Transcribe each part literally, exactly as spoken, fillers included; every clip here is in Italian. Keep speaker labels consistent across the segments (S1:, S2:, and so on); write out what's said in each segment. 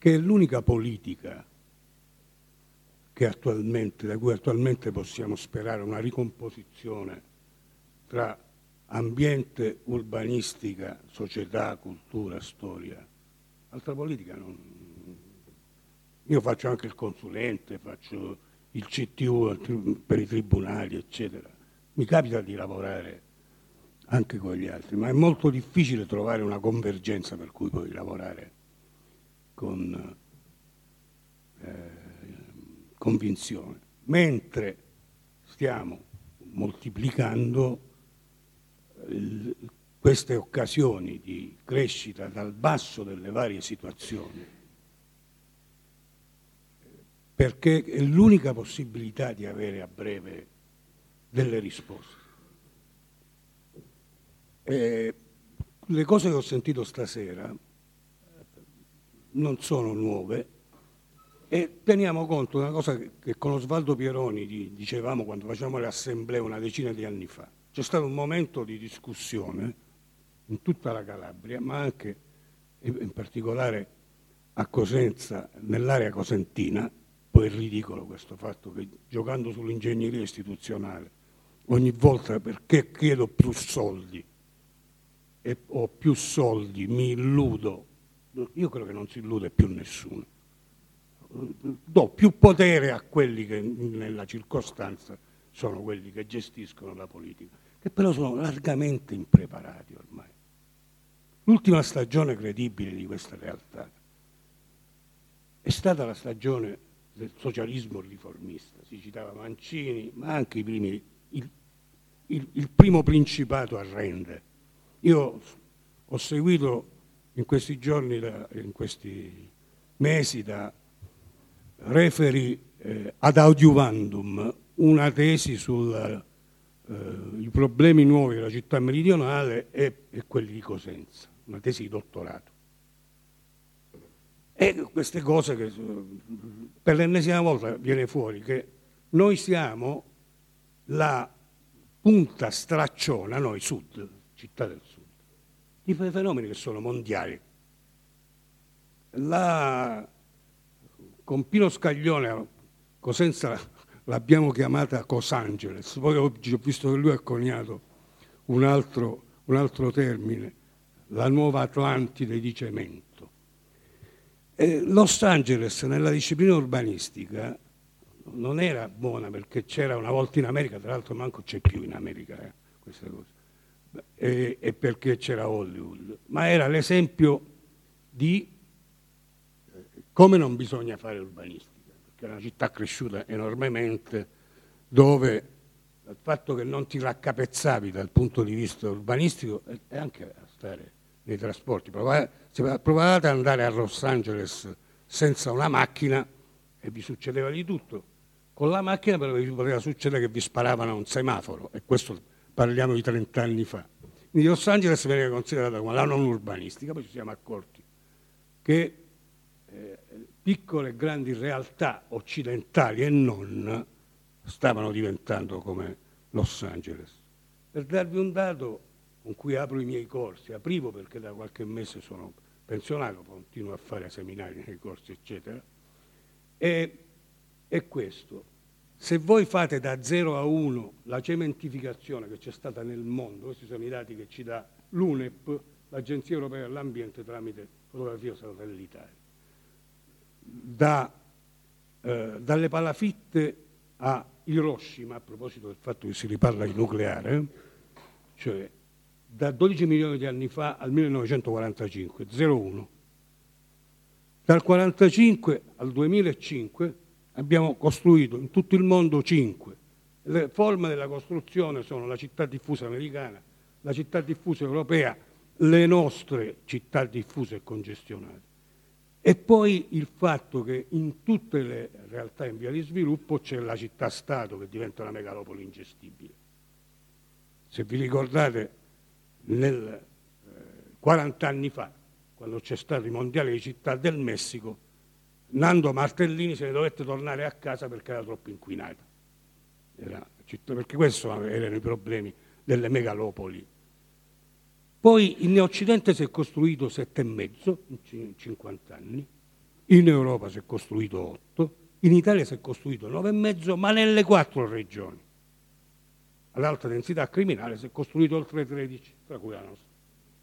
S1: che è l'unica politica che attualmente, da cui attualmente possiamo sperare una ricomposizione tra ambiente, urbanistica, società, cultura, storia. Altra politica non. Io faccio anche il consulente, faccio il C T U per i tribunali, eccetera. Mi capita di lavorare anche con gli altri, ma è molto difficile trovare una convergenza per cui puoi lavorare con eh, convinzione, mentre stiamo moltiplicando il, queste occasioni di crescita dal basso delle varie situazioni, perché è l'unica possibilità di avere a breve delle risposte. E le cose che ho sentito stasera non sono nuove e teniamo conto di una cosa che, che con Osvaldo Pieroni di, dicevamo quando facevamo le assemblee una decina di anni fa. C'è stato un momento di discussione in tutta la Calabria, ma anche in particolare a Cosenza, nell'area cosentina. Poi è ridicolo questo fatto che giocando sull'ingegneria istituzionale ogni volta perché chiedo più soldi e ho più soldi mi illudo. Io credo che non si illude più nessuno. Do più potere a quelli che nella circostanza sono quelli che gestiscono la politica, che però sono largamente impreparati ormai. L'ultima stagione credibile di questa realtà è stata la stagione del socialismo riformista. Si citava Mancini, ma anche i primi, il, il, il primo Principato a Rende. Io ho seguito in questi giorni, da, in questi mesi, da referi eh, ad adiuvandum, una tesi sui eh, problemi nuovi della città meridionale e, e quelli di Cosenza, una tesi di dottorato. E queste cose che per l'ennesima volta viene fuori che noi siamo la punta stracciona, noi sud, città del sud, di fenomeni che sono mondiali. La, con Pino Scaglione Cosenza l'abbiamo chiamata Cosangeles, poi oggi ho visto che lui ha coniato un altro, un altro termine, la nuova Atlantide di cemento. Eh, Los Angeles nella disciplina urbanistica non era buona perché c'era una volta in America, tra l'altro manco c'è più in America eh, questa cosa, e, e perché c'era Hollywood, ma era l'esempio di come non bisogna fare urbanistica, perché è una città cresciuta enormemente dove il fatto che non ti raccapezzavi dal punto di vista urbanistico e anche a stare nei trasporti. Provate, provate ad andare a Los Angeles senza una macchina e vi succedeva di tutto. Con la macchina però vi poteva succedere che vi sparavano a un semaforo, e questo parliamo di trent'anni fa. Quindi Los Angeles veniva considerata come la non urbanistica, poi ci siamo accorti che eh, piccole e grandi realtà occidentali e non stavano diventando come Los Angeles. Per darvi un dato con cui apro i miei corsi, aprivo perché da qualche mese sono pensionato, continuo a fare seminari nei corsi, eccetera, e, e questo. Se voi fate da zero a uno la cementificazione che c'è stata nel mondo, questi sono i dati che ci dà l'U N E P, l'Agenzia Europea dell'Ambiente, tramite fotografia satellitare, da, eh, dalle palafitte a Hiroshima, a proposito del fatto che si riparla di nucleare, cioè da dodici milioni di anni fa al millenovecentoquarantacinque, zero virgola uno. Dal quarantacinque al duemilacinque abbiamo costruito in tutto il mondo cinque. Le forme della costruzione sono la città diffusa americana, la città diffusa europea, le nostre città diffuse e congestionate. E poi il fatto che in tutte le realtà in via di sviluppo c'è la città-stato che diventa una megalopoli ingestibile. Se vi ricordate, nel eh, quaranta anni fa, quando c'è stato i mondiali di Città del Messico, Nando Martellini se ne dovette tornare a casa perché era troppo inquinata. Era, perché questi erano i problemi delle megalopoli. Poi in Occidente si è costruito sette e mezzo in cinquanta anni, in Europa si è costruito otto, in Italia si è costruito nove e mezzo, ma nelle quattro regioni ad alta densità criminale si è costruito oltre tredici, tra cui la nostra.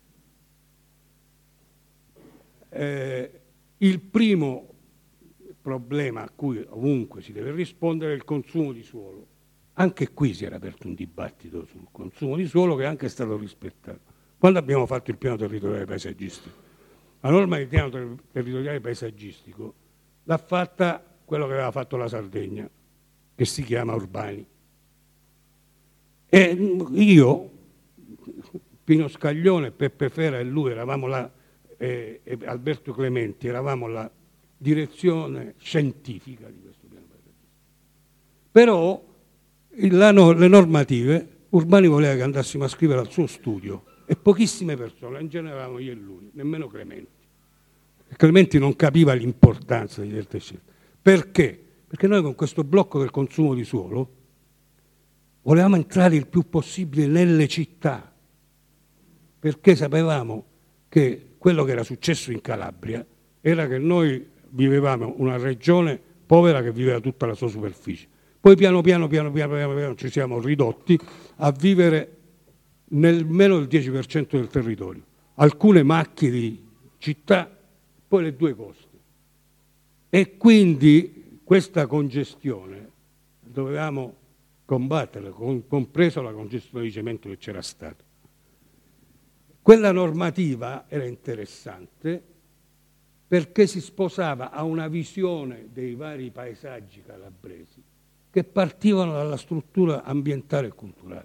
S1: Eh, il primo problema a cui ovunque si deve rispondere è il consumo di suolo. Anche qui si era aperto un dibattito sul consumo di suolo che è anche stato rispettato. Quando abbiamo fatto il piano territoriale paesaggistico, la norma del piano ter- territoriale paesaggistico l'ha fatta quello che aveva fatto la Sardegna, che si chiama Urbani. E io, Pino Scaglione, Peppe Fera e lui eravamo là, e, e Alberto Clementi, eravamo la direzione scientifica di questo piano paesaggistico. Però la, no, le normative, Urbani voleva che andassimo a scrivere al suo studio e pochissime persone, in genere eravamo io e lui, nemmeno Clementi. E Clementi non capiva l'importanza di certe scelte. Perché? Perché noi con questo blocco del consumo di suolo volevamo entrare il più possibile nelle città, perché sapevamo che quello che era successo in Calabria era che noi vivevamo una regione povera che viveva tutta la sua superficie. Poi piano piano, piano piano, piano, piano ci siamo ridotti a vivere nel meno del dieci per cento del territorio. Alcune macchie di città, poi le due coste. E quindi questa congestione dovevamo combatterla, compreso la congestione di cemento che c'era stata. Quella normativa era interessante perché si sposava a una visione dei vari paesaggi calabresi che partivano dalla struttura ambientale e culturale.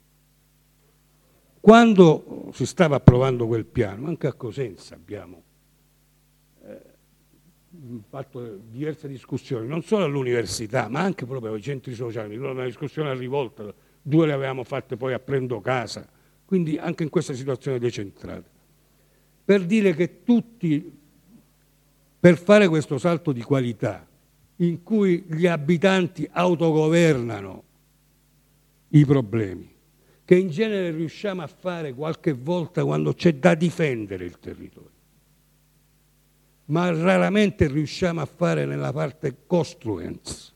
S1: Quando si stava approvando quel piano, anche a Cosenza abbiamo eh, fatto diverse discussioni, non solo all'università, ma anche proprio ai centri sociali. Una discussione a Rivolta, due le avevamo fatte poi a Prendo Casa, quindi anche in questa situazione decentrata. Per dire che tutti, per fare questo salto di qualità, in cui gli abitanti autogovernano i problemi, che in genere riusciamo a fare qualche volta quando c'è da difendere il territorio, ma raramente riusciamo a fare nella parte costruence.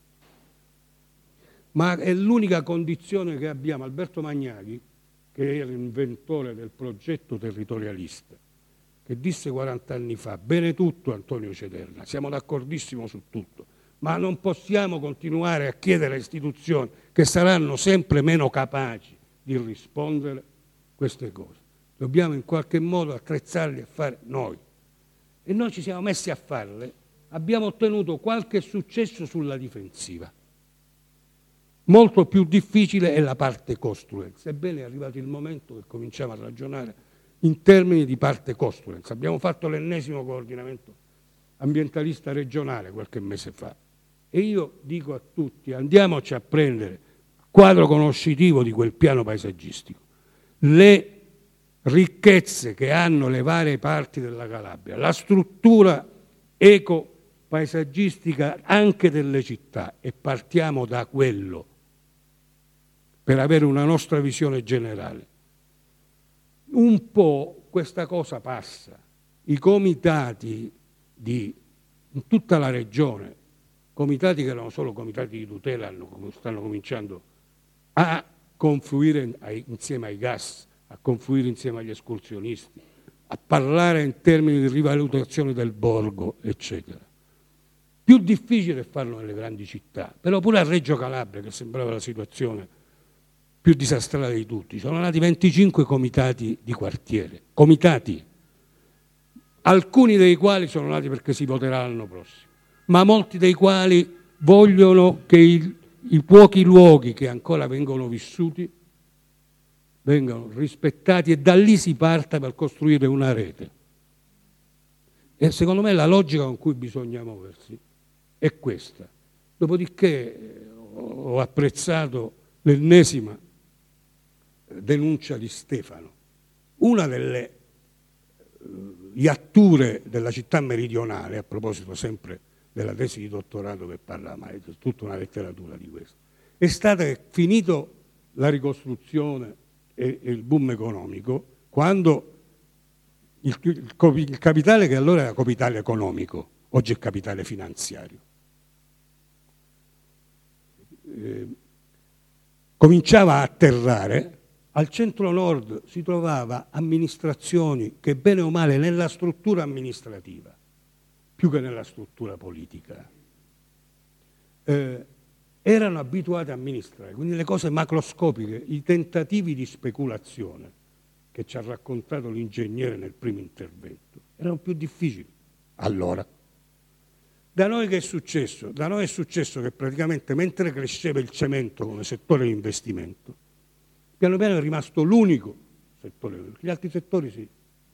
S1: Ma è l'unica condizione che abbiamo. Alberto Magnaghi, che era l'inventore del progetto territorialista, che disse quaranta anni fa: bene tutto Antonio Cederna, siamo d'accordissimo su tutto, ma non possiamo continuare a chiedere alle istituzioni, che saranno sempre meno capaci di rispondere, queste cose. Dobbiamo in qualche modo attrezzarli a fare noi. E noi ci siamo messi a farle, abbiamo ottenuto qualche successo sulla difensiva. Molto più difficile è la parte costruence. Ebbene, è arrivato il momento che cominciamo a ragionare in termini di parte costruence. Abbiamo fatto l'ennesimo coordinamento ambientalista regionale qualche mese fa e io dico a tutti: andiamoci a prendere il quadro conoscitivo di quel piano paesaggistico, le ricchezze che hanno le varie parti della Calabria, la struttura eco-paesaggistica anche delle città, e partiamo da quello per avere una nostra visione generale. Un po' questa cosa passa. I comitati di in tutta la regione, comitati che erano solo comitati di tutela, hanno, stanno cominciando a confluire insieme ai gas, a confluire insieme agli escursionisti, a parlare in termini di rivalutazione del borgo, eccetera. Più difficile è farlo nelle grandi città, però pure a Reggio Calabria, che sembrava la situazione più disastrata di tutti, sono nati venticinque comitati di quartiere, comitati, alcuni dei quali sono nati perché si voterà l'anno prossimo, ma molti dei quali vogliono che il, i pochi luoghi che ancora vengono vissuti vengano rispettati e da lì si parta per costruire una rete. E secondo me la logica con cui bisogna muoversi è questa. Dopodiché ho apprezzato l'ennesima denuncia di Stefano. Una delle iatture della città meridionale, a proposito sempre della tesi di dottorato che parla, ma è tutta una letteratura di questo, è stata che finito la ricostruzione e il boom economico, quando il, il, il capitale, che allora era capitale economico, oggi è capitale finanziario. Eh, cominciava a atterrare, al centro-nord si trovava amministrazioni che bene o male nella struttura amministrativa, più che nella struttura politica, eh, erano abituate a amministrare, quindi le cose macroscopiche, i tentativi di speculazione che ci ha raccontato l'ingegnere nel primo intervento, erano più difficili. Allora, da noi che è successo? Da noi è successo che praticamente mentre cresceva il cemento come settore di investimento, piano piano è rimasto l'unico settore, gli altri settori sì.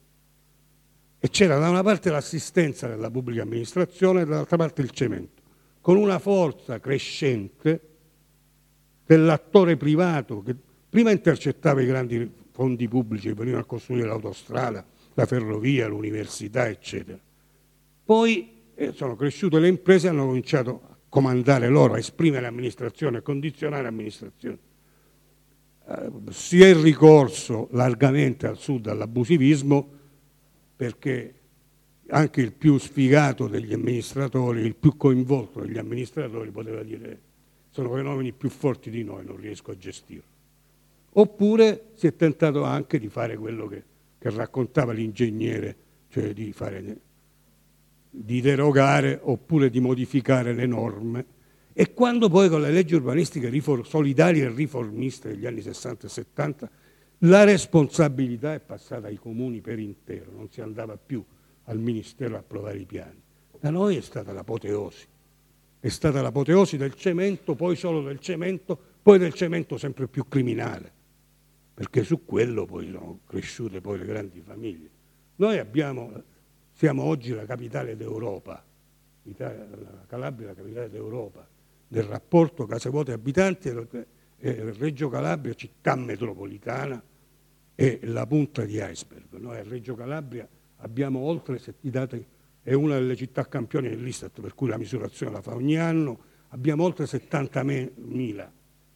S1: E c'era da una parte l'assistenza della pubblica amministrazione e dall'altra parte il cemento, con una forza crescente dell'attore privato che prima intercettava i grandi fondi pubblici che venivano a costruire l'autostrada, la ferrovia, l'università, eccetera. Poi eh, sono cresciute le imprese e hanno cominciato a comandare loro, a esprimere l'amministrazione, a condizionare l'amministrazione. Eh, si è ricorso largamente al sud all'abusivismo, perché anche il più sfigato degli amministratori, il più coinvolto degli amministratori poteva dire sono fenomeni più forti di noi, non riesco a gestirlo. Oppure si è tentato anche di fare quello che, che raccontava l'ingegnere, cioè di, fare, di derogare oppure di modificare le norme. E quando poi con le leggi urbanistiche rifor- solidarie e riformiste degli anni sessanta e settanta la responsabilità è passata ai comuni per intero, non si andava più al Ministero a approvare i piani. Da noi è stata l'apoteosi, è stata l'apoteosi del cemento, poi solo del cemento, poi del cemento sempre più criminale, perché su quello poi sono cresciute poi le grandi famiglie. Noi abbiamo, siamo oggi la capitale d'Europa, Italia, la Calabria è la capitale d'Europa, del rapporto case vuote abitanti, e Reggio Calabria, città metropolitana, è la punta di iceberg. Noi a Reggio Calabria abbiamo oltre, è una delle città campioni dell'Istat, per cui la misurazione la fa ogni anno, abbiamo oltre settantamila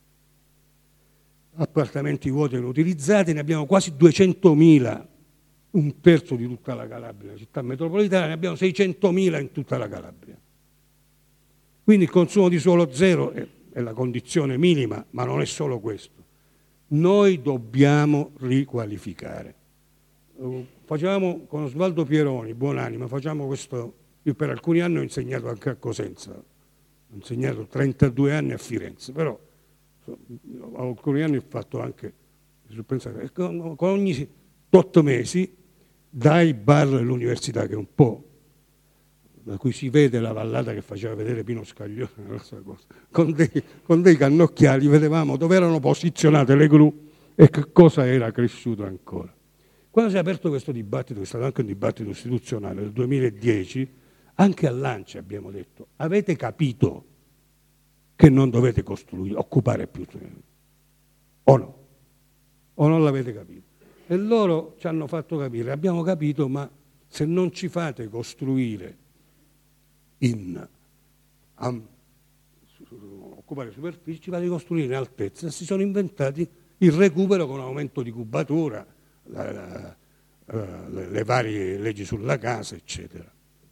S1: appartamenti vuoti e inutilizzati, ne abbiamo quasi duecentomila, un terzo di tutta la Calabria, la città metropolitana, ne abbiamo seicentomila in tutta la Calabria. Quindi il consumo di suolo zero è è la condizione minima, ma non è solo questo. Noi dobbiamo riqualificare. Facevamo con Osvaldo Pieroni, buonanima, facciamo questo, io per alcuni anni ho insegnato anche a Cosenza, ho insegnato trentadue anni a Firenze, però a alcuni anni ho fatto anche, con ogni otto mesi dai bar dell'università, che è un po' da cui si vede la vallata che faceva vedere Pino Scaglione, con dei, con dei cannocchiali vedevamo dove erano posizionate le gru e che cosa era cresciuto ancora. Quando si è aperto questo dibattito, che è stato anche un dibattito istituzionale nel duemiladieci, anche all'A N C I abbiamo detto avete capito che non dovete costruire, occupare più o no? O non l'avete capito? E loro ci hanno fatto capire, abbiamo capito, ma se non ci fate costruire in um, occupare superfici, ci fate costruire in altezza. Si sono inventati il recupero con aumento di cubatura, la, la, la, le, le varie leggi sulla casa, eccetera.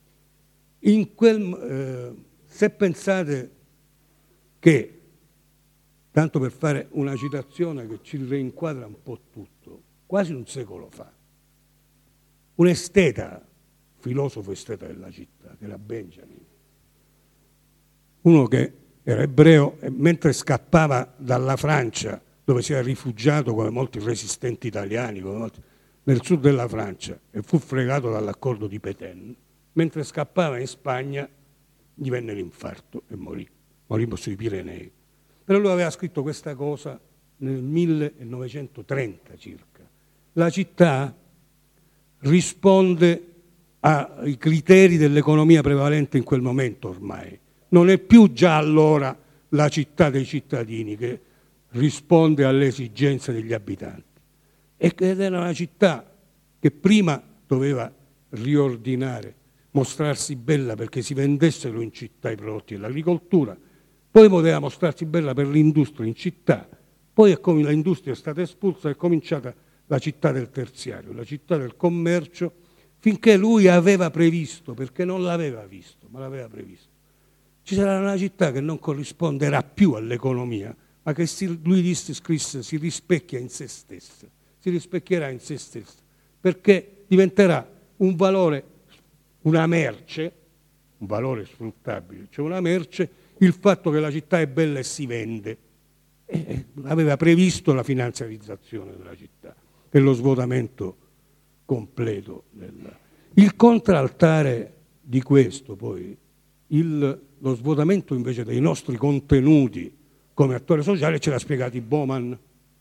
S1: In quel, eh, se pensate che, tanto per fare una citazione che ci reinquadra un po' tutto, quasi un secolo fa, un esteta, filosofo esteta della città, che era Benjamin, uno che era ebreo e mentre scappava dalla Francia, dove si era rifugiato come molti resistenti italiani, come molti, nel sud della Francia, e fu fregato dall'accordo di Pétain, mentre scappava in Spagna gli venne l'infarto e morì, morì sui Pirenei. Però lui aveva scritto questa cosa nel millenovecentotrenta circa. La città risponde ai criteri dell'economia prevalente in quel momento ormai. Non è più già allora la città dei cittadini che risponde alle esigenze degli abitanti. Ed era una città che prima doveva riordinare, mostrarsi bella perché si vendessero in città i prodotti dell'agricoltura, poi poteva mostrarsi bella per l'industria in città, poi è come l'industria è stata espulsa, è cominciata la città del terziario, la città del commercio, finché lui aveva previsto, perché non l'aveva visto, ma l'aveva previsto. Ci sarà una città che non corrisponderà più all'economia, ma che si, lui disse, scrisse, si rispecchia in se stessa, si rispecchierà in se stessa, perché diventerà un valore, una merce, un valore sfruttabile, cioè una merce, il fatto che la città è bella e si vende. E aveva previsto la finanziarizzazione della città e lo svuotamento completo. Del... Il contraltare di questo, poi, il, lo svuotamento invece dei nostri contenuti come attore sociale, ce l'ha spiegato Bauman,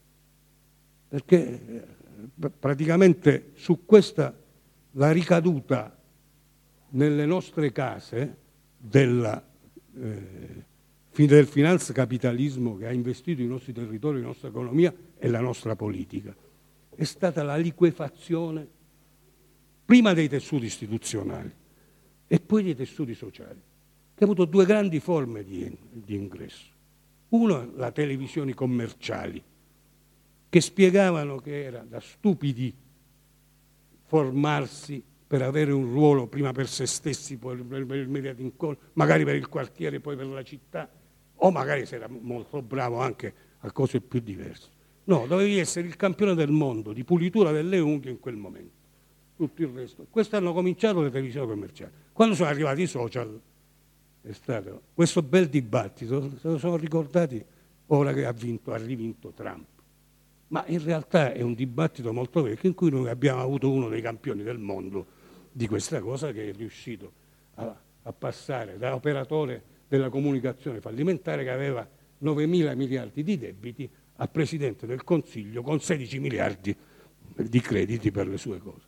S1: perché praticamente su questa la ricaduta nelle nostre case della, eh, del finanza-capitalismo che ha investito i nostri territori, la nostra economia e la nostra politica è stata la liquefazione prima dei tessuti istituzionali e poi dei tessuti sociali, che ha avuto due grandi forme di, di ingresso. Uno, le televisioni commerciali, che spiegavano che era da stupidi formarsi per avere un ruolo prima per se stessi, poi per il mediato incontro, magari per il quartiere, poi per la città, o magari se era molto bravo anche a cose più diverse. No, dovevi essere il campione del mondo di pulitura delle unghie in quel momento. Tutto il resto. Questo hanno cominciato le televisioni commerciali. Quando sono arrivati i social è stato questo bel dibattito, se lo sono ricordati ora che ha vinto, ha rivinto Trump. Ma in realtà è un dibattito molto vecchio in cui noi abbiamo avuto uno dei campioni del mondo di questa cosa, che è riuscito a, a passare da operatore della comunicazione fallimentare che aveva novemila miliardi di debiti a Presidente del Consiglio con sedici miliardi di crediti per le sue cose.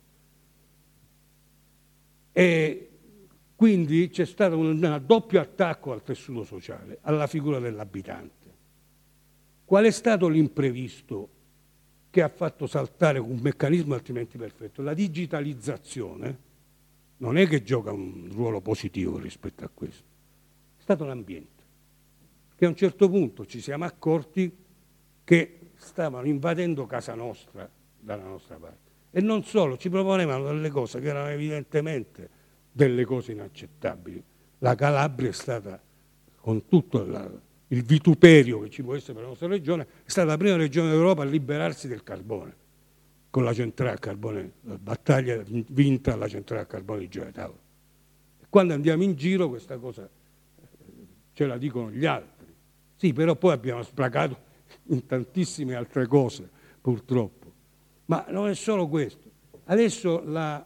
S1: E quindi c'è stato un, un doppio attacco al tessuto sociale, alla figura dell'abitante. Qual è stato l'imprevisto che ha fatto saltare un meccanismo altrimenti perfetto? La digitalizzazione non è che gioca un ruolo positivo rispetto a questo, è stato l'ambiente, che a un certo punto ci siamo accorti che stavano invadendo casa nostra dalla nostra parte. E non solo, ci proponevano delle cose che erano evidentemente delle cose inaccettabili. La Calabria è stata, con tutto la, il vituperio che ci può essere per la nostra regione, è stata la prima regione d'Europa a liberarsi del carbone, con la centrale a carbone, la battaglia vinta alla centrale a carbone di Gioia Tauro. E quando andiamo in giro questa cosa ce la dicono gli altri. Sì, però poi abbiamo sprecato in tantissime altre cose, purtroppo. Ma non è solo questo. Adesso, la,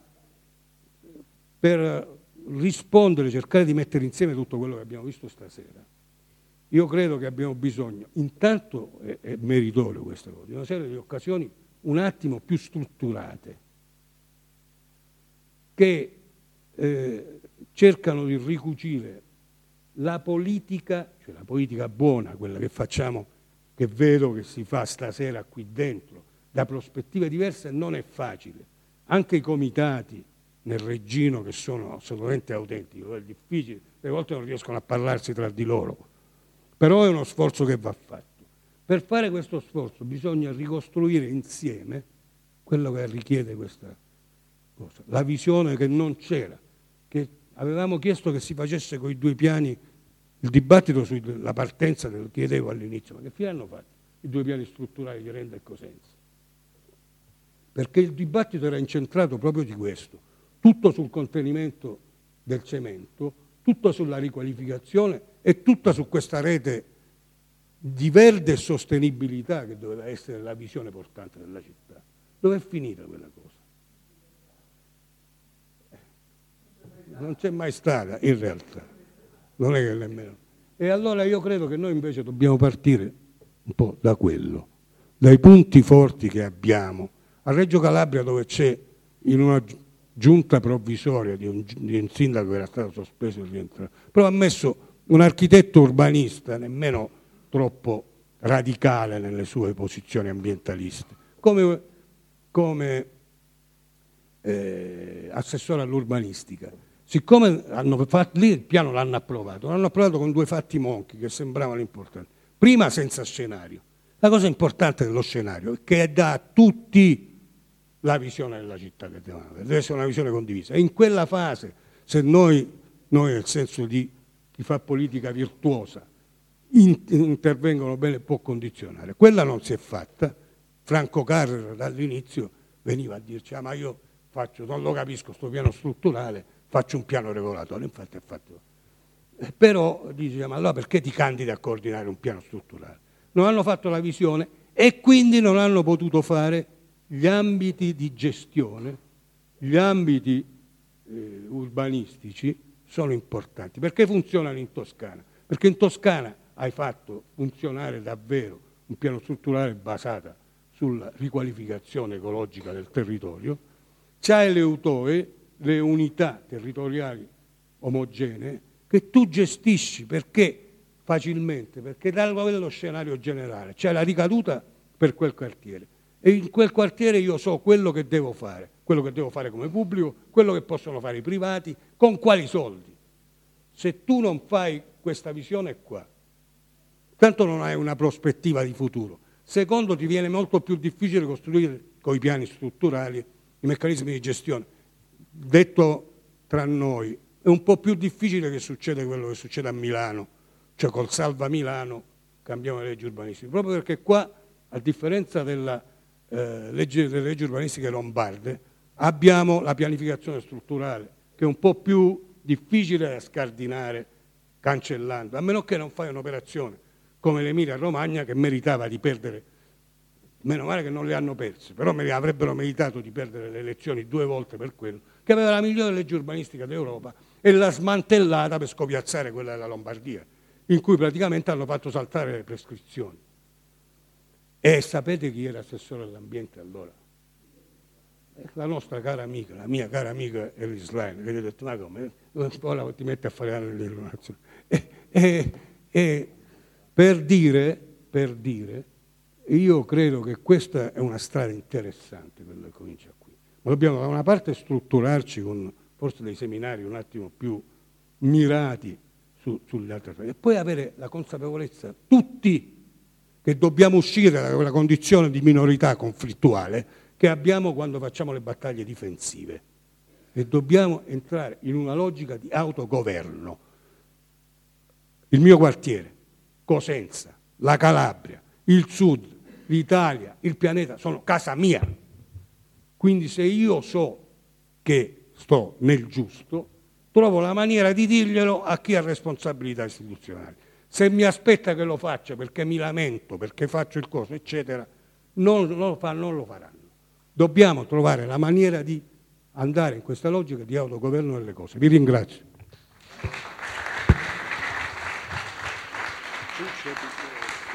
S1: per rispondere, cercare di mettere insieme tutto quello che abbiamo visto stasera, io credo che abbiamo bisogno, intanto è, è meritorio questa cosa, di una serie di occasioni un attimo più strutturate, che eh, cercano di ricucire la politica, cioè la politica buona, quella che facciamo, che vedo che si fa stasera qui dentro, da prospettive diverse, non è facile. Anche i comitati nel Reggino, che sono assolutamente autentici, è difficile, le volte non riescono a parlarsi tra di loro, però è uno sforzo che va fatto. Per fare questo sforzo bisogna ricostruire insieme quello che richiede questa cosa, la visione che non c'era, che avevamo chiesto che si facesse con i due piani, il dibattito sulla partenza, te lo chiedevo all'inizio, ma che fine hanno fatto i due piani strutturali di Renda e Cosenza? Perché il dibattito era incentrato proprio di questo, tutto sul contenimento del cemento, tutto sulla riqualificazione e tutta su questa rete di verde e sostenibilità che doveva essere la visione portante della città. Dove è finita quella cosa? Non c'è mai stata, in realtà. Non è che nemmeno. E allora io credo che noi invece dobbiamo partire un po' da quello, dai punti forti che abbiamo. A Reggio Calabria, dove c'è in una giunta provvisoria di un, di un sindaco che era stato sospeso e rientrato, però ha messo un architetto urbanista nemmeno troppo radicale nelle sue posizioni ambientaliste, come, come eh, assessore all'urbanistica. Siccome hanno fatto lì il piano, l'hanno approvato, l'hanno approvato con due fatti monchi che sembravano importanti. Prima senza scenario. La cosa importante dello scenario è che dà a tutti la visione della città che devono avere, deve essere una visione condivisa. E in quella fase, se noi, noi nel senso di chi fa politica virtuosa, in, intervengono bene, può condizionare. Quella non si è fatta. Franco Carrera dall'inizio veniva a dirci: ah, ma io faccio, non lo capisco sto piano strutturale, faccio un piano regolatorio. Infatti ha fatto. Eh, però dice: ma allora perché ti candidi a coordinare un piano strutturale? Non hanno fatto la visione e quindi non hanno potuto fare gli ambiti di gestione, gli ambiti eh, urbanistici sono importanti. Perché funzionano in Toscana? Perché in Toscana hai fatto funzionare davvero un piano strutturale basato sulla riqualificazione ecologica del territorio, c'hai le U T O E, le unità territoriali omogenee, che tu gestisci perché facilmente, perché da quello scenario generale c'è la ricaduta per quel quartiere e in quel quartiere io so quello che devo fare, quello che devo fare come pubblico, quello che possono fare i privati, con quali soldi. Se tu non fai questa visione qua, tanto non hai una prospettiva di futuro. Secondo, ti viene molto più difficile costruire con i piani strutturali i meccanismi di gestione. Detto tra noi, è un po' più difficile che succeda quello che succede a Milano, cioè col Salva Milano cambiamo le leggi urbanistiche, proprio perché qua, a differenza della, eh, legge, delle leggi urbanistiche lombarde, abbiamo la pianificazione strutturale, che è un po' più difficile da scardinare cancellando, a meno che non fai un'operazione come l'Emilia Romagna, che meritava di perdere, meno male che non le hanno perse, però avrebbero meritato di perdere le elezioni due volte per quello, che aveva la migliore legge urbanistica d'Europa e l'ha smantellata per scopiazzare quella della Lombardia, in cui praticamente hanno fatto saltare le prescrizioni. E sapete chi era assessore all'ambiente allora? La nostra cara amica, la mia cara amica Elis Line, che gli ha detto: ma come? Ora ti metti a fare l'illuminazione. E, e, e per dire, per dire, io credo che questa è una strada interessante, quella che comincia qui. Ma dobbiamo da una parte strutturarci con forse dei seminari un attimo più mirati su, sulle altre cose, e poi avere la consapevolezza tutti che dobbiamo uscire da quella condizione di minorità conflittuale che abbiamo quando facciamo le battaglie difensive e dobbiamo entrare in una logica di autogoverno. Il mio quartiere, Cosenza, la Calabria, il Sud, l'Italia, il pianeta sono casa mia. Quindi se io so che sto nel giusto, trovo la maniera di dirglielo a chi ha responsabilità istituzionali. Se mi aspetta che lo faccia perché mi lamento, perché faccio il coso, eccetera, non, non, lo, fa, non lo faranno. Dobbiamo trovare la maniera di andare in questa logica di autogoverno delle cose. Vi ringrazio.